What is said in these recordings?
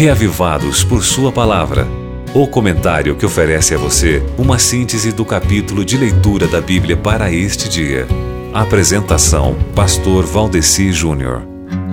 Reavivados por Sua Palavra. O comentário que oferece a você uma síntese do capítulo de leitura da Bíblia para este dia. Apresentação: Pastor Valdeci Júnior.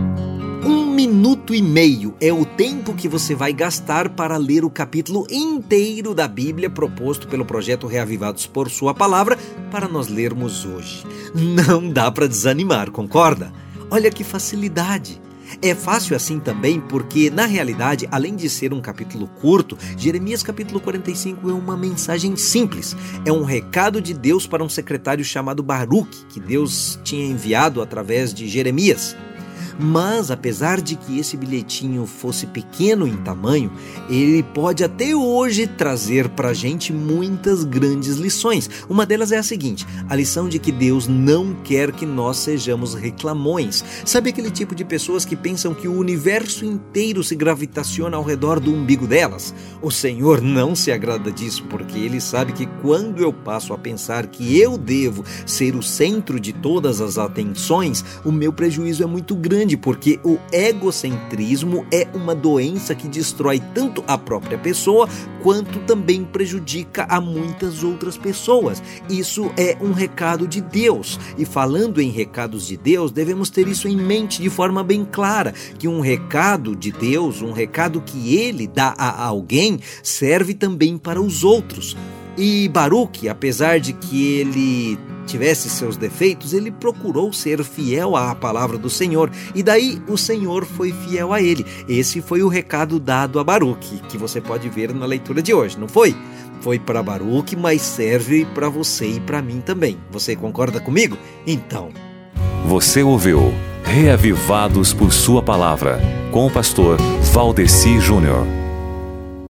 1,5 minutos é o tempo que você vai gastar para ler o capítulo inteiro da Bíblia proposto pelo projeto Reavivados por Sua Palavra para nós lermos hoje. Não dá para desanimar, concorda? Olha que facilidade! É fácil assim também porque, na realidade, além de ser um capítulo curto, Jeremias capítulo 45 é uma mensagem simples. É um recado de Deus para um secretário chamado Baruque, que Deus tinha enviado através de Jeremias. Mas, apesar de que esse bilhetinho fosse pequeno em tamanho, ele pode até hoje trazer para a gente muitas grandes lições. Uma delas é a seguinte: a lição de que Deus não quer que nós sejamos reclamões. Sabe aquele tipo de pessoas que pensam que o universo inteiro se gravitaciona ao redor do umbigo delas? O Senhor não se agrada disso, porque Ele sabe que quando eu passo a pensar que eu devo ser o centro de todas as atenções, o meu prejuízo é muito grande, porque o egocentrismo é uma doença que destrói tanto a própria pessoa quanto também prejudica a muitas outras pessoas. Isso é um recado de Deus, e falando em recados de Deus, devemos ter isso em mente de forma bem clara, que um recado de Deus, um recado que Ele dá a alguém, serve também para os outros. E Baruque, apesar de que ele tivesse seus defeitos, ele procurou ser fiel à palavra do Senhor, e daí o Senhor foi fiel a ele. Esse foi o recado dado a Baruque, que você pode ver na leitura de hoje, não foi? Foi para Baruque, mas serve para você e para mim também. Você concorda comigo? Então... Você ouviu Reavivados por Sua Palavra, com o pastor Valdeci Júnior.